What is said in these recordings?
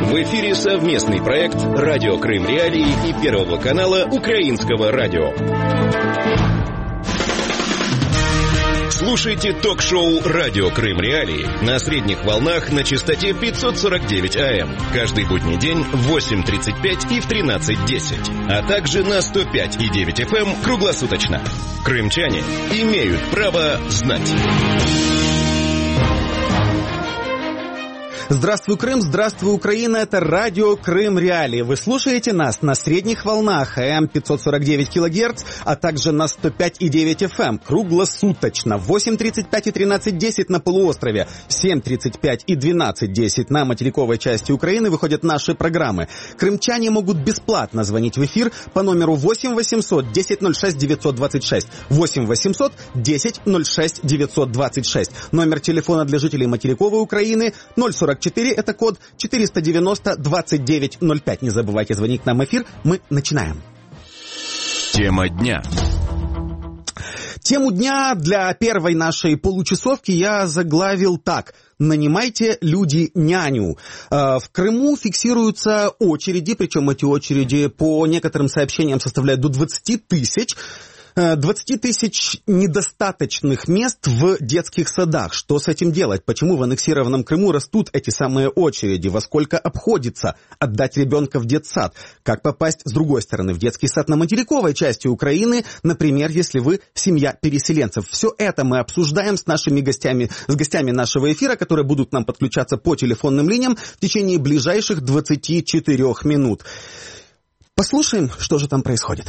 В эфире совместный проект «Радио Крым Реалии» и Первого канала Украинского радио. Слушайте ток-шоу «Радио Крым Реалии» на средних волнах на частоте 549 АМ. Каждый будний день в 8:35 и в 13:10. А также на 105,9 FM круглосуточно. Крымчане имеют право знать. Здравствуй, Крым, здравствуй, Украина, это радио Крым Реалии. Вы слушаете нас на средних волнах АМ 549 кГц, а также на 105,9 FM круглосуточно. В 8:35 и 13:10 на полуострове, 7:35 и 12:10 на материковой части Украины выходят наши программы. Крымчане могут бесплатно звонить в эфир по номеру 8 800 1006 926. 8 800 1006 926. Номер телефона для жителей материковой Украины 044, это код 490-2905. Не забывайте звонить нам в эфир. Мы начинаем. Тема дня. Тему дня для первой нашей получасовки я заглавил так. Нанимайте, люди, няню. В Крыму фиксируются очереди, причем эти очереди по некоторым сообщениям составляют до 20 тысяч. 20 тысяч недостаточных мест в детских садах. Что с этим делать? Почему в аннексированном Крыму растут эти самые очереди? Во сколько обходится отдать ребенка в детсад? Как попасть, с другой стороны, в детский сад на материковой части Украины, например, если вы семья переселенцев? Все это мы обсуждаем с нашими гостями, с гостями нашего эфира, которые будут нам подключаться по телефонным линиям в течение ближайших 24 минут. Послушаем, что же там происходит.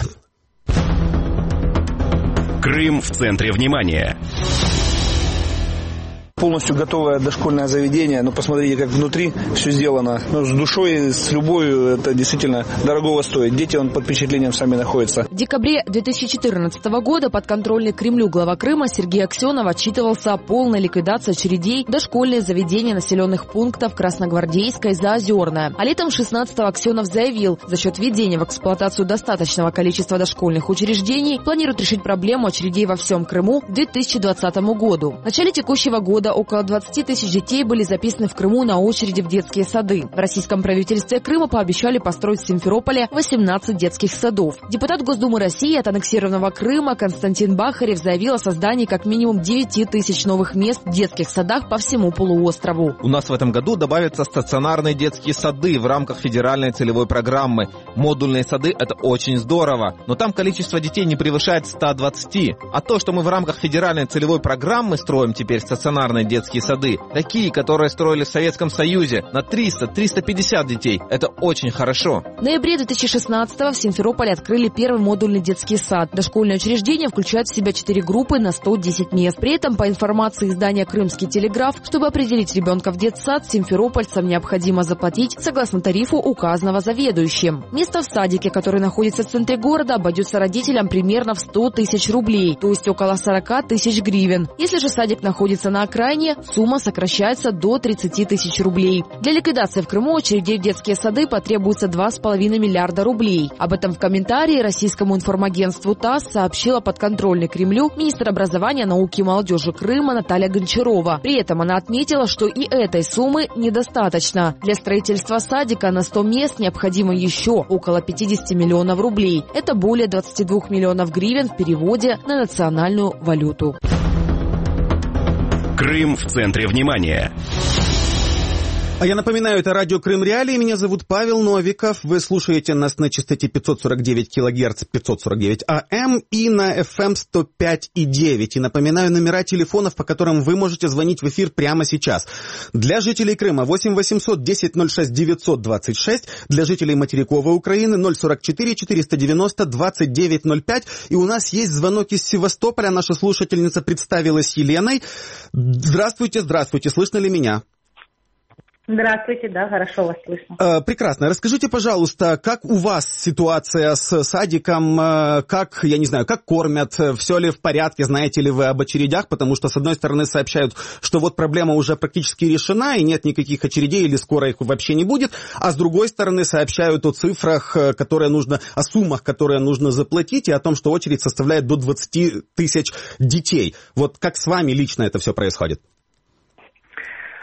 Крым в центре внимания. Полностью готовое дошкольное заведение. Ну, посмотрите, как внутри все сделано. Ну, с душой, с любовью, это действительно дорогого стоит. Дети, под впечатлением сами находятся. В декабре 2014 года подконтрольный Кремлю глава Крыма Сергей Аксенов отчитывался о полной ликвидации очередей дошкольные заведения населенных пунктов Красногвардейская и Заозерная. А летом 16-го Аксенов заявил, за счет введения в эксплуатацию достаточного количества дошкольных учреждений планирует решить проблему очередей во всем Крыму к 2020 году. В начале текущего года около 20 тысяч детей были записаны в Крыму на очереди в детские сады. В российском правительстве Крыма пообещали построить в Симферополе 18 детских садов. Депутат Госдумы России от аннексированного Крыма Константин Бахарев заявил о создании как минимум 9 тысяч новых мест в детских садах по всему полуострову. У нас в этом году добавятся стационарные детские сады в рамках федеральной целевой программы. Модульные сады – это очень здорово, но там количество детей не превышает 120. А то, что мы в рамках федеральной целевой программы строим теперь стационарные детские сады, такие, которые строили в Советском Союзе, на 300-350 детей. Это очень хорошо. В ноябре 2016-го в Симферополе открыли первый модульный детский сад. Дошкольное учреждение включает в себя 4 группы на 110 мест. При этом, по информации издания «Крымский телеграф», чтобы определить ребенка в детсад, симферопольцам необходимо заплатить согласно тарифу, указанного заведующим. Место в садике, который находится в центре города, обойдется родителям примерно в 100 тысяч рублей, то есть около 40 тысяч гривен. Если же садик находится на окраине, сумма сокращается до 30 тысяч рублей. Для ликвидации в Крыму очередей в детские сады потребуется 2,5 миллиарда рублей. Об этом в комментарии российскому информагентству ТАСС сообщила подконтрольный Кремлю министр образования, науки и молодежи Крыма Наталья Гончарова. При этом она отметила, что и этой суммы недостаточно. Для строительства садика на 100 мест необходимо еще около 50 миллионов рублей. Это более 22 миллионов гривен в переводе на национальную валюту. Крым в центре внимания. А я напоминаю, это радио Крым Реалии. Меня зовут Павел Новиков. Вы слушаете нас на частоте 549 кГц, 549 АМ и на FM 105,9. И напоминаю номера телефонов, по которым вы можете звонить в эфир прямо сейчас. Для жителей Крыма 8 800 1006 926. Для жителей материковой Украины 044 490 2905. И у нас есть звонок из Севастополя. Наша слушательница представилась Еленой. Здравствуйте, здравствуйте. Слышно ли меня? Здравствуйте, да, хорошо вас слышно. Прекрасно. Расскажите, пожалуйста, как у вас ситуация с садиком, как, я не знаю, как кормят, все ли в порядке, знаете ли вы об очередях, потому что, с одной стороны, сообщают, что вот проблема уже практически решена, и нет никаких очередей, или скоро их вообще не будет, а с другой стороны, сообщают о цифрах, о суммах, которые нужно заплатить, и о том, что очередь составляет до 20 тысяч детей. Вот как с вами лично это все происходит?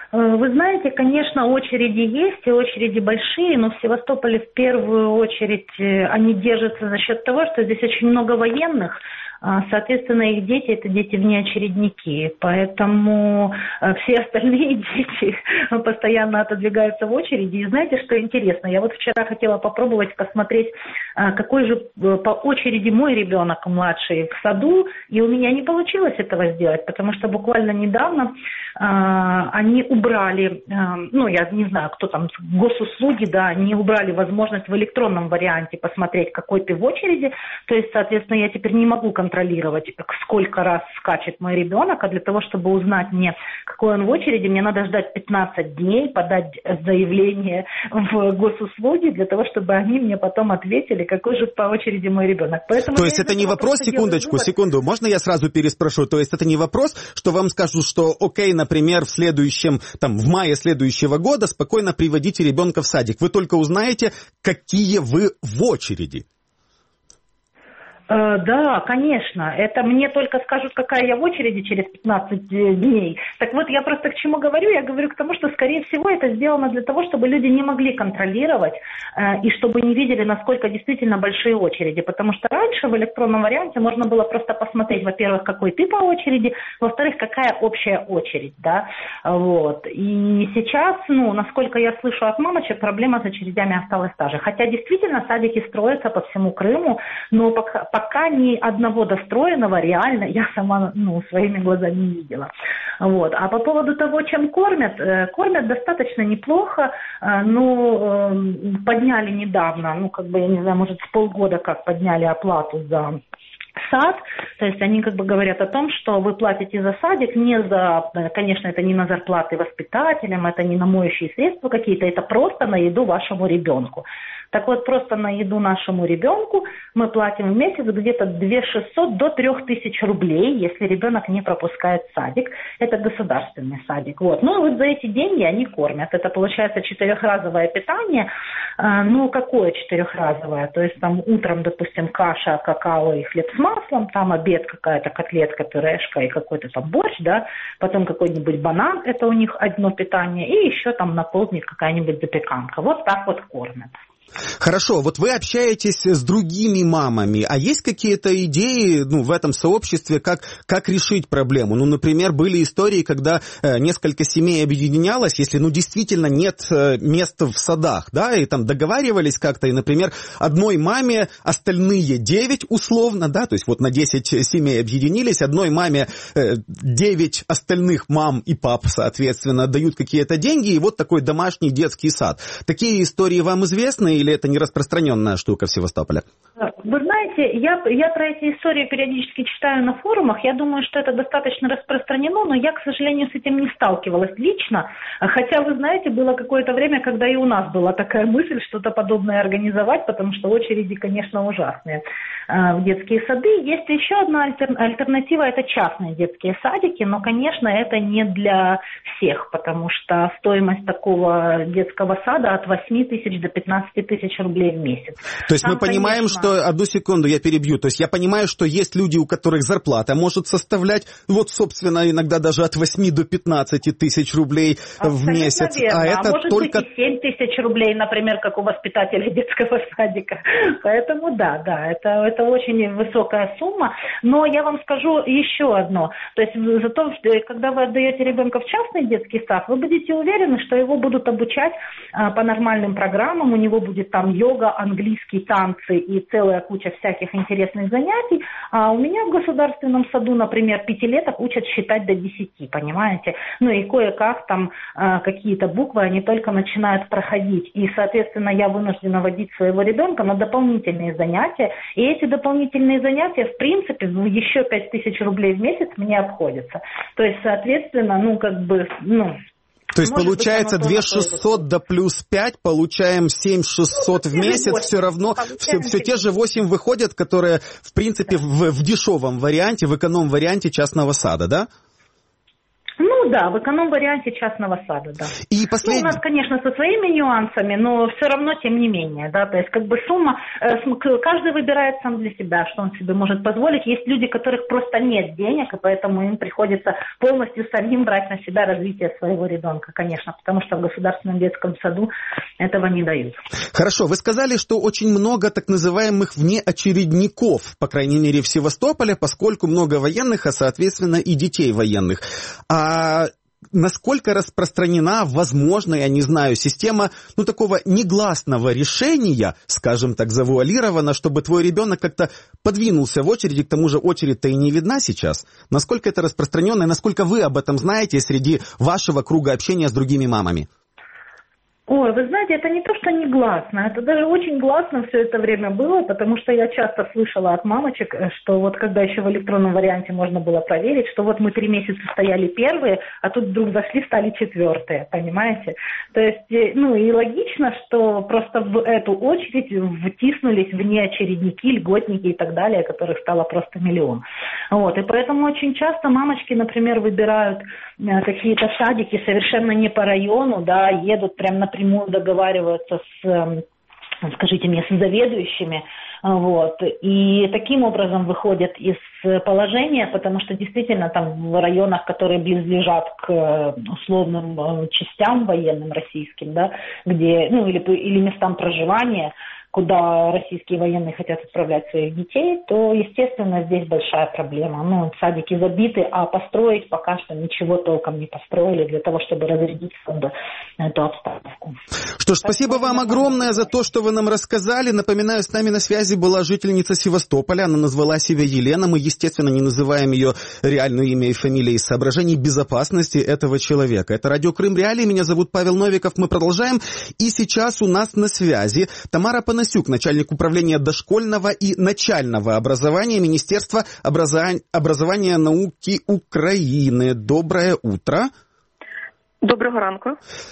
Вы знаете, конечно, очереди есть, и очереди большие, но в Севастополе в первую очередь они держатся за счет того, что здесь очень много военных, соответственно, их дети – это дети внеочередники, поэтому все остальные дети постоянно отодвигаются в очереди. И знаете, что интересно? Я вот вчера хотела попробовать посмотреть, какой же по очереди мой ребенок младший в саду, и у меня не получилось этого сделать, потому что буквально недавно они убрали, я не знаю, кто там, госуслуги, да, они убрали возможность в электронном варианте посмотреть, какой ты в очереди, то есть, соответственно, я теперь не могу контролировать, сколько раз скачет мой ребенок, а для того, чтобы узнать мне, какой он в очереди, мне надо ждать 15 дней, подать заявление в госуслуги, для того, чтобы они мне потом ответили, какой же по очереди мой ребенок. Поэтому то есть это не вопрос, секунду, можно я сразу переспрошу? То есть это не вопрос, что вам скажут, что окей, например, в мае следующего года спокойно приводите ребенка в садик. Вы только узнаете, какие вы в очереди. Да, конечно. Это мне только скажут, какая я в очереди через 15 дней. Так вот, я просто к чему говорю? Я говорю к тому, что, скорее всего, это сделано для того, чтобы люди не могли контролировать и чтобы не видели, насколько действительно большие очереди. Потому что раньше в электронном варианте можно было просто посмотреть, во-первых, какой ты по очереди, во-вторых, какая общая очередь, да. Вот. И сейчас, насколько я слышу от мамочек, проблема с очередями осталась та же. Хотя действительно садики строятся по всему Крыму, но пока ни одного достроенного реально я сама своими глазами не видела. Вот. А по поводу того, чем кормят достаточно неплохо. Подняли недавно, я не знаю, может, с полгода как подняли оплату за сад, то есть они говорят о том, что вы платите за садик конечно, это не на зарплаты воспитателям, это не на моющие средства какие-то, это просто на еду вашему ребенку. Так вот, просто на еду нашему ребенку мы платим в месяц где-то 2600 до 3000 рублей, если ребенок не пропускает садик. Это государственный садик. Вот. Вот за эти деньги они кормят. Это получается 4-разовое питание. Какое 4-разовое? То есть там утром, допустим, каша, какао и хлеб с маслом, там обед какая-то котлетка, пюрешка и какой-то там борщ, да, потом какой-нибудь банан, это у них одно питание, и еще там на полдник какая-нибудь запеканка. Вот так вот кормят. Хорошо, вот вы общаетесь с другими мамами, а есть какие-то идеи в этом сообществе, как решить проблему? Например, были истории, когда несколько семей объединялось, если действительно нет места в садах, да, и там договаривались как-то, и, например, одной маме остальные 9 условно, да, то есть вот на 10 семей объединились, одной маме 9 остальных мам и пап, соответственно, дают какие-то деньги, и вот такой домашний детский сад. Такие истории вам известны? Или это не распространенная штука в Севастополе? Вы знаете, я про эти истории периодически читаю на форумах. Я думаю, что это достаточно распространено, но я, к сожалению, с этим не сталкивалась лично. Хотя, вы знаете, было какое-то время, когда и у нас была такая мысль что-то подобное организовать, потому что очереди, конечно, ужасные в детские сады. Есть еще одна альтернатива, это частные детские садики, но, конечно, это не для всех, потому что стоимость такого детского сада от 8 тысяч до 15 тысяч рублей в месяц. То есть мы понимаем, что... Одну секунду, я перебью. То есть я понимаю, что есть люди, у которых зарплата может составлять, собственно, иногда даже от 8 до 15 тысяч рублей в месяц. Верно. А это может только... быть и 7 тысяч рублей, например, как у воспитателя детского садика. Поэтому да, это очень высокая сумма. Но я вам скажу еще одно. То есть зато, когда вы отдаете ребенка в частный детский сад, вы будете уверены, что его будут обучать по нормальным программам, у него будет там йога, английский, танцы и целая куча всяких интересных занятий. А у меня в государственном саду, например, 5-леток учат считать до 10, понимаете? И кое-как там какие-то буквы, они только начинают проходить. И, соответственно, я вынуждена водить своего ребенка на дополнительные занятия. И эти дополнительные занятия, в принципе, еще 5000 рублей в месяц мне обходятся. То есть, соответственно, То есть получается 2600 до плюс 5, получаем 7600 в месяц, все равно все те же 8 выходят, которые, в принципе, в дешевом варианте, в эконом-варианте частного сада, да? Ну да, в эконом-варианте частного сада, да. И Ну, у нас, конечно, со своими нюансами, но все равно, тем не менее, да, то есть как бы сумма, каждый выбирает сам для себя, что он себе может позволить. Есть люди, у которых просто нет денег, и поэтому им приходится полностью самим брать на себя развитие своего ребенка, конечно, потому что в государственном детском саду этого не дают. Хорошо, вы сказали, что очень много так называемых внеочередников, по крайней мере, в Севастополе, поскольку много военных, а, соответственно, и детей военных. А насколько распространена, возможно, я не знаю, система, такого негласного решения, скажем так, завуалирована, чтобы твой ребенок как-то подвинулся в очереди, к тому же очередь-то и не видна сейчас. Насколько это распространено, и насколько вы об этом знаете среди вашего круга общения с другими мамами? Ой, вы знаете, это не то, что негласно, это даже очень гласно все это время было, потому что я часто слышала от мамочек, что вот когда еще в электронном варианте можно было проверить, что вот мы 3 месяца стояли первые, а тут вдруг зашли, стали 4, понимаете? То есть, и логично, что просто в эту очередь втиснулись внеочередники, льготники и так далее, которых стало просто миллион. Вот, и поэтому очень часто мамочки, например, выбирают какие-то садики совершенно не по району, да, едут прям напрямую договариваются с заведующими, вот, и таким образом выходят из положения, потому что действительно там в районах, которые близлежат к условным частям военным российским, да, где, или местам проживания, куда российские военные хотят отправлять своих детей, то, естественно, здесь большая проблема. Садики забиты, а построить пока что ничего толком не построили для того, чтобы разрядить эту обстановку. Что ж, спасибо вам огромное за то, что вы нам рассказали. Напоминаю, с нами на связи была жительница Севастополя. Она назвала себя Елена. Мы, естественно, не называем ее реальное имя и фамилию из соображений безопасности этого человека. Это радио Крым Реалии. Меня зовут Павел Новиков. Мы продолжаем. И сейчас у нас на связи Тамара Панасюк, начальник управления дошкольного и начального образования Министерства образования и науки Украины. Доброе утро. Доброго ранку.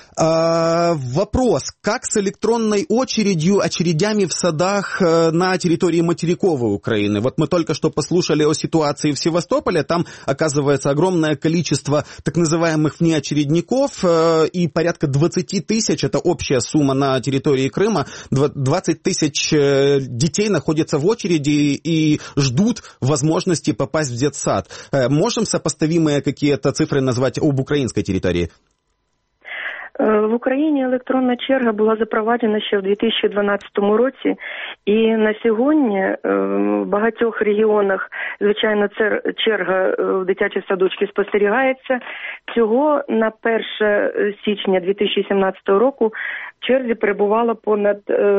Вопрос. Как с электронной очередями в садах на территории материковой Украины? Вот мы только что послушали о ситуации в Севастополе. Там, оказывается, огромное количество так называемых внеочередников и порядка 20 тысяч, это общая сумма на территории Крыма, 20 тысяч детей находятся в очереди и ждут возможности попасть в детсад. Можем сопоставимые какие-то цифры назвать об украинской территории? В Україні електронна черга була запроваджена ще в 2012 році, і на сьогодні в багатьох регіонах, звичайно, черга в дитячі садочки спостерігається. Цього на 1 січня 2017 року в черзі перебувало понад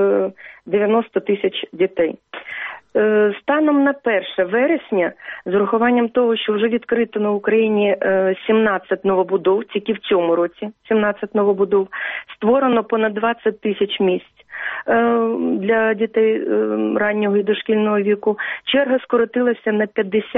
90 тисяч дітей. Станом на 1 вересня, з урахуванням того, що вже відкрито на Україні 17 новобудов, тільки в цьому році 17 новобудов, створено понад 20 тисяч місць для дітей раннього і дошкільного віку. Черга скоротилася на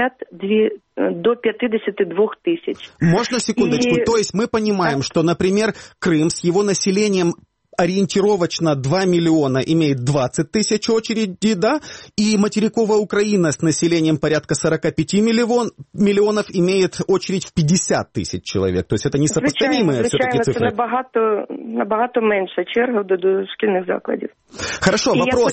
до 52 тысяч. Можно секундочку? То есть мы понимаем, что, например, Крым с его населением ориентировочно 2 миллиона имеет 20 тысяч очередей, да, и материковая Украина с населением порядка 45 миллионов имеет очередь в 50 тысяч человек. То есть это несопоставимые все-таки цифры. Звичайно, це набагато менша черга до дошкільних закладів. Хорошо, вопрос.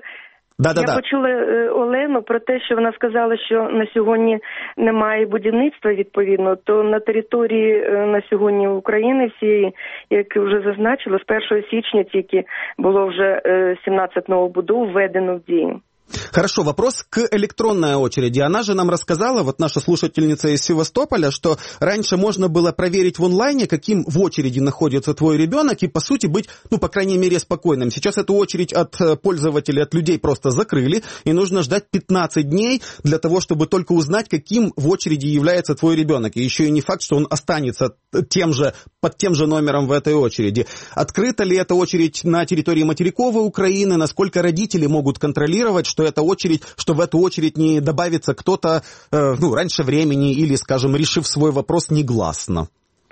Я почула Олену про те, що вона сказала, що на сьогодні немає будівництва відповідно, то на території на сьогодні України всієї, як вже зазначила, з 1 січня тільки було вже 17 новобудов введено в дію. Хорошо, вопрос к электронной очереди. Она же нам рассказала, вот наша слушательница из Севастополя, что раньше можно было проверить в онлайне, каким в очереди находится твой ребенок, и, по сути, быть, по крайней мере, спокойным. Сейчас эту очередь от пользователей, от людей просто закрыли, и нужно ждать 15 дней для того, чтобы только узнать, каким в очереди является твой ребенок. И еще и не факт, что он останется под тем же номером в этой очереди. Открыта ли эта очередь на территории материковой Украины? Насколько родители могут контролировать, что в эту очередь не добавится кто-то раньше времени или, скажем, решив свой вопрос негласно?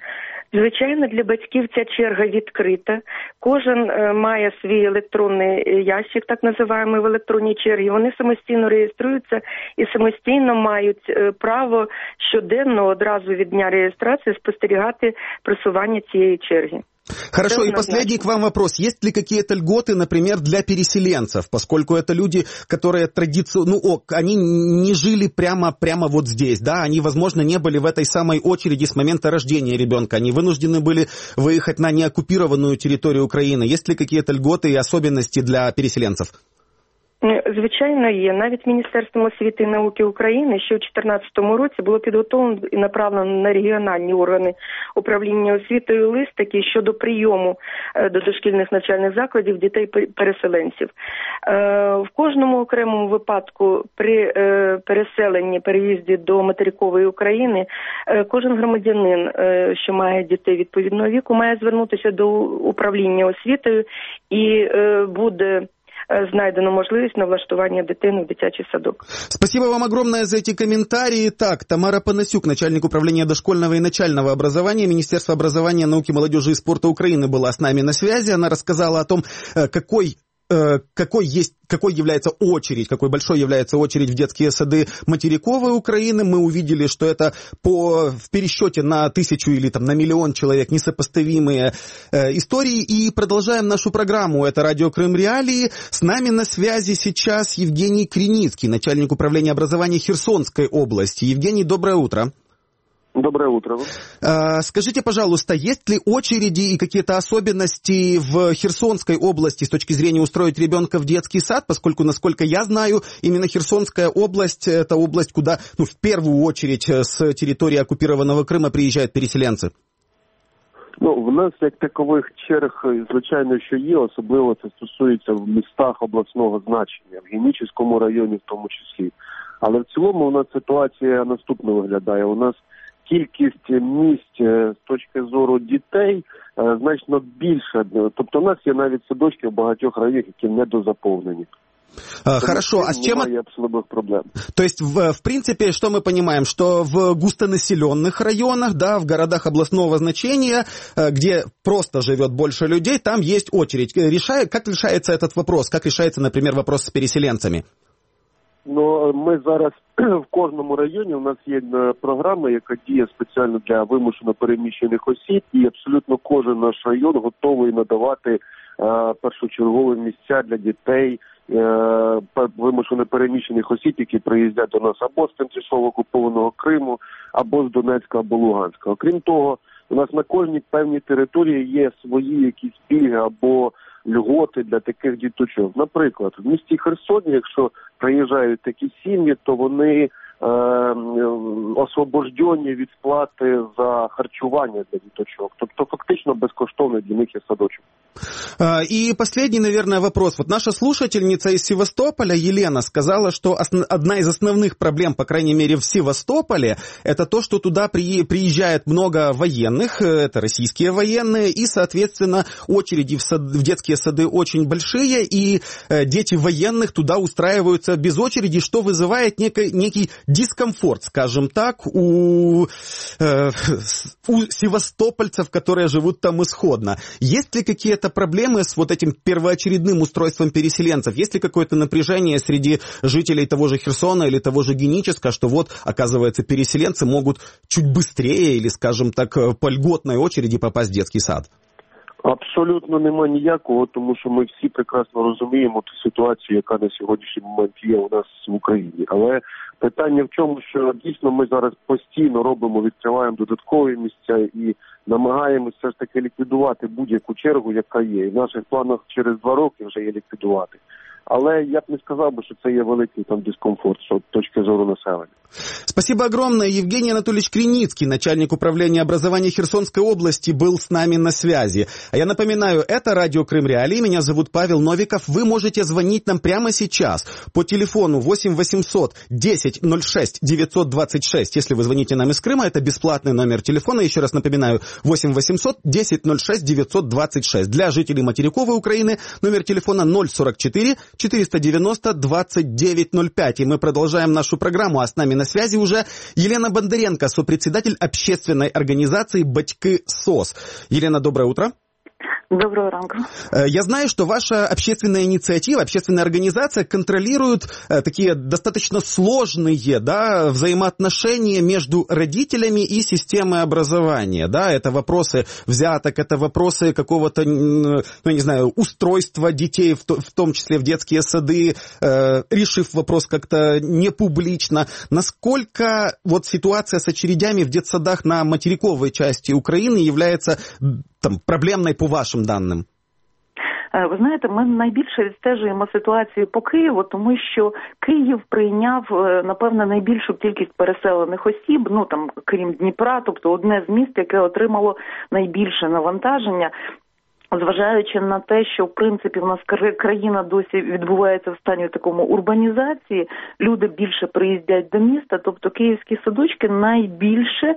Звичайно, для батьків ця черга відкрита. Кожен має свій електронний ящик, так називаємо, в електронній черзі. Вони самостійно реєструються і самостійно мають право щоденно, одразу від дня реєстрації, спостерігати просування цієї черги. Хорошо, и последний к вам вопрос. Есть ли какие-то льготы, например, для переселенцев, поскольку это люди, которые они не жили прямо вот здесь, да, они, возможно, не были в этой самой очереди с момента рождения ребенка, они вынуждены были выехать на неоккупированную территорию Украины. Есть ли какие-то льготы и особенности для переселенцев? Звичайно, є. Навіть Міністерством освіти і науки України ще у 2014 році було підготовлено і направлено на регіональні органи управління освітою лист, такий щодо прийому до дошкільних навчальних закладів дітей-переселенців. В кожному окремому випадку при переселенні, переїзді до материкової України, кожен громадянин, що має дітей відповідного віку, має звернутися до управління освітою і буде знайдено можливість на влаштування дитини в дитячий садок. Спасибо вам огромное за эти комментарии. Так, Тамара Панасюк, начальник управления дошкольного и начального образования Министерства образования, науки, молодежи и спорта Украины, была с нами на связи. Она рассказала о том, какой большой является очередь в детские сады материковой Украины. Мы увидели, что это в пересчете на 1000 или на миллион человек несопоставимые истории. И продолжаем нашу программу. Это радио Крым Реалии. С нами на связи сейчас Евгений Криницкий, начальник управления образования Херсонской области. Евгений, доброе утро. Доброе утро. Скажите, пожалуйста, есть ли очереди и какие-то особенности в Херсонской области с точки зрения устроить ребенка в детский сад, поскольку, насколько я знаю, именно Херсонская область – это область, куда в первую очередь с территории оккупированного Крыма приезжают переселенцы? В нас як такових черг, звичайно, що є, особливо це стосується в містах обласного значення, в Генічеському районі в тому числі. Але в цілому у нас ситуація наступно виглядає. У нас кількість місць з точки зору дітей значно більша. Тобто у нас є навіть садочки в багатьох районах, які недозаповнені. Хорошо, а с чем... особых проблем. То есть, в принципе, что мы понимаем, что в густонаселенных районах, да, в городах областного значения, где просто живет больше людей, там есть очередь. Как решается этот вопрос? Как решается, например, вопрос с переселенцами? Ми зараз в кожному районі, у нас є програма, яка діє спеціально для вимушено переміщених осіб, і абсолютно кожен наш район готовий надавати першочергові місця для дітей, вимушено переміщених осіб, які приїздять до нас або з тимчасово окупованого Криму, або з Донецька, або Луганська. Окрім того, у нас на кожній певній території є свої якісь пільги або льготи для таких діточок. Наприклад, в місті Херсоні, якщо приїжджають такі сім'ї, то вони освобождені від сплати за харчування для діточок. Тобто фактично безкоштовний для них є садочок. И последний, наверное, вопрос. Вот наша слушательница из Севастополя, Елена, сказала, что одна из основных проблем, по крайней мере, в Севастополе, это то, что туда приезжает много военных, это российские военные, и, соответственно, очереди в детские сады очень большие, и дети военных туда устраиваются без очереди, что вызывает некий дискомфорт, скажем так, у севастопольцев, которые живут там исходно. Есть ли какие-то проблемы с вот этим первоочередным устройством переселенцев? Есть ли какое-то напряжение среди жителей того же Херсона или того же Геническа, что вот, оказывается, переселенцы могут чуть быстрее или, скажем так, по льготной очереди попасть в детский сад? Абсолютно нема ніякого, тому що ми всі прекрасно розуміємо ту ситуацію, яка на сьогоднішній момент є у нас в Україні. Але питання в чому, що дійсно ми зараз постійно відкриваємо додаткові місця і намагаємося все ж таки ліквідувати будь-яку чергу, яка є. І в наших планах через 2 роки вже є ліквідувати. Але я б не сказав би, що це є великий дискомфорт з точки зору населення. Спасибо огромное. Евгений Анатольевич Криницкий, начальник управления образования Херсонской области, был с нами на связи. А я напоминаю, это радио Крым Реалии. Меня зовут Павел Новиков. Вы можете звонить нам прямо сейчас по телефону 8 800 10 06 926. Если вы звоните нам из Крыма, это бесплатный номер телефона. Еще раз напоминаю, 8 800 10 06 926. Для жителей материковой Украины номер телефона 044 490 2905. И мы продолжаем нашу программу. А с нами на на связи уже Елена Бондаренко, сопредседатель общественной организации «Батьки СОС». Елена, доброе утро. Доброго ранку. Я знаю, что ваша общественная инициатива, общественная организация контролирует такие достаточно сложные, взаимоотношения между родителями и системой образования. Это вопросы взяток, это вопросы какого-то, устройства детей, в том числе в детские сады, решив вопрос как-то не публично. Насколько ситуация с очередями в детсадах на материковой части Украины является проблемною по вашим даним? Ви знаєте, ми найбільше відстежуємо ситуацію по Києву, тому що Київ прийняв, напевно, найбільшу кількість переселених осіб, крім Дніпра, тобто одне з міст, яке отримало найбільше навантаження. Зважаючи на те, що, в принципі, в нас країна досі відбувається в стані такому урбанізації, люди більше приїздять до міста, тобто київські садочки найбільше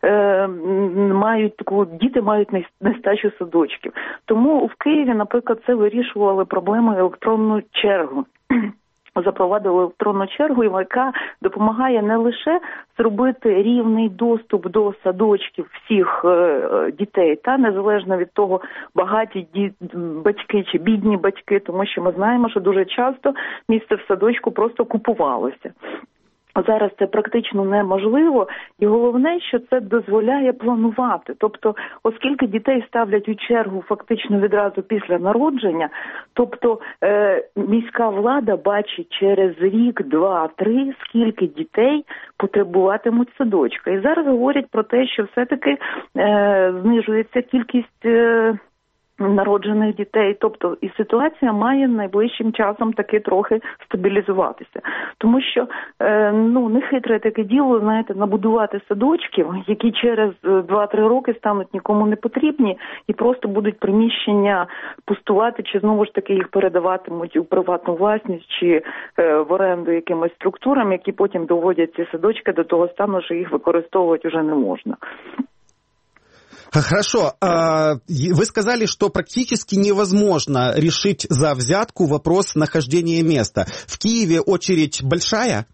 діти мають нестачу садочків. Тому в Києві, наприклад, це вирішували проблему електронну чергу. Запровадили електронну чергу, яка допомагає не лише зробити рівний доступ до садочків всіх дітей, незалежно від того, багаті батьки чи бідні батьки, тому що ми знаємо, що дуже часто місце в садочку просто купувалося. Зараз це практично неможливо, і головне, що це дозволяє планувати. Тобто, оскільки дітей ставлять у чергу фактично відразу після народження, тобто міська влада бачить через рік, 2-3, скільки дітей потребуватимуть садочка. І зараз говорять про те, що все-таки знижується кількість народжених дітей, тобто і ситуація має найближчим часом таки трохи стабілізуватися. Тому що, нехитре таке діло, набудувати садочків, які через 2-3 роки стануть нікому не потрібні і просто будуть приміщення пустувати, чи знову ж таки їх передаватимуть у приватну власність, чи в оренду якимось структурам, які потім доводять ці садочки до того стану, що їх використовувати вже не можна. Хорошо. Вы сказали, что практически невозможно решить за взятку вопрос нахождения места. В Киеве очередь большая?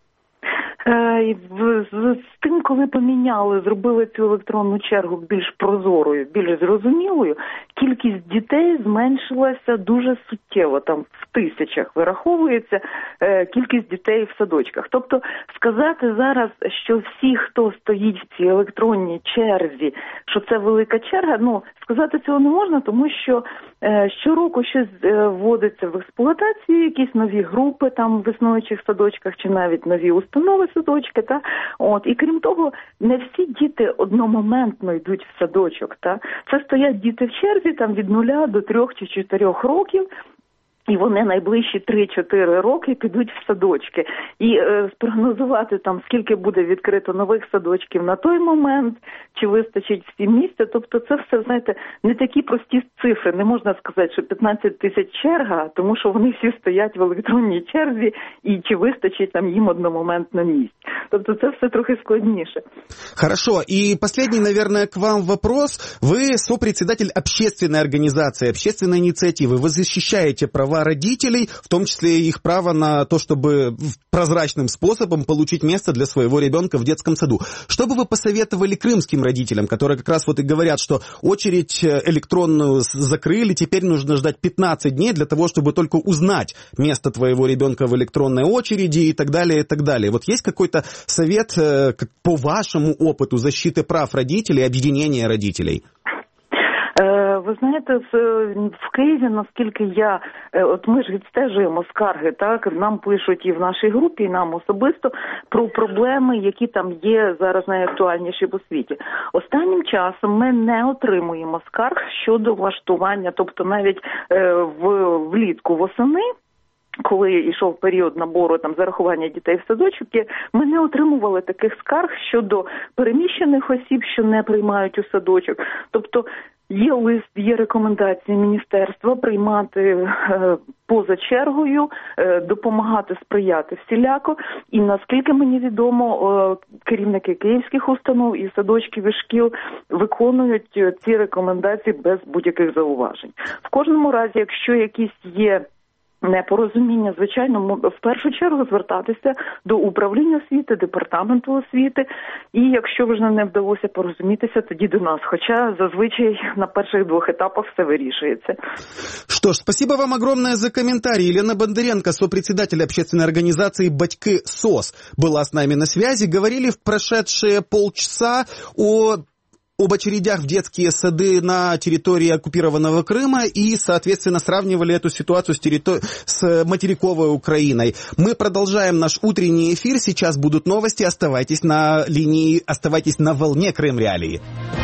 З тим, коли зробили цю електронну чергу більш прозорою, більш зрозумілою, кількість дітей зменшилася дуже суттєво, в тисячах вираховується кількість дітей в садочках. Тобто сказати зараз, що всі, хто стоїть в цій електронній черзі, що це велика черга, сказати цього не можна, тому що щороку щось вводиться в експлуатацію, якісь нові групи в існуючих садочках, чи навіть нові установи садочки, і крім того, не всі діти одномоментно йдуть в садочок, Це стоять діти в черзі від 0 до 3 чи 4 років, і вони найближчі 3-4 роки підуть в садочки. І спрогнозувати скільки буде відкрито нових садочків на той момент, чи вистачить всім місця, тобто це все, не такі прості цифри. Не можна сказати, що 15 тисяч черга, тому що вони всі стоять в електронній черзі, і чи вистачить їм одномоментно місць. Тобто це все трохи складніше. Хорошо. И последний, наверное, к вам вопрос. Вы сопредседатель общественной организации, общественной инициативы. Вы защищаете права родителей, в том числе их право на то, чтобы прозрачным способом получить место для своего ребенка в детском саду. Что бы вы посоветовали крымским родителям, которые как раз и говорят, что очередь электронную закрыли, теперь нужно ждать 15 дней для того, чтобы только узнать место твоего ребенка в электронной очереди и так далее, и так далее. Есть какой-то совет по вашему опыту защиты прав родителей, объединения родителей? Ви знаєте, в Києві, наскільки ми ж відстежуємо скарги, нам пишуть і в нашій групі, і нам особисто про проблеми, які там є зараз найактуальніші в освіті. Останнім часом ми не отримуємо скарг щодо влаштування, тобто навіть влітку восени, коли йшов період набору зарахування дітей в садочки, ми не отримували таких скарг щодо переміщених осіб, що не приймають у садочок. Тобто є лист, є рекомендації міністерства приймати поза чергою, допомагати, сприяти всіляко. І наскільки мені відомо, керівники київських установ і садочків і шкіл виконують ці рекомендації без будь-яких зауважень. В кожному разі, якщо якісь є непорозуміння, звичайно, в першу чергу звертатися до управління освіти, департаменту освіти, і якщо вже не вдалося порозумітися, тоді до нас, хоча зазвичай на перших двох етапах все вирішується. Что ж, спасибо вам огромное за комментарий. Елена Бондаренко, сопредседатель общественной организации «Батьки СОС», была с нами на связи. Говорили в прошедшие полчаса об очередях в детские сады на территории оккупированного Крыма и, соответственно, сравнивали эту ситуацию с материковой Украиной. Мы продолжаем наш утренний эфир. Сейчас будут новости. Оставайтесь на линии, оставайтесь на волне Крым Реалии.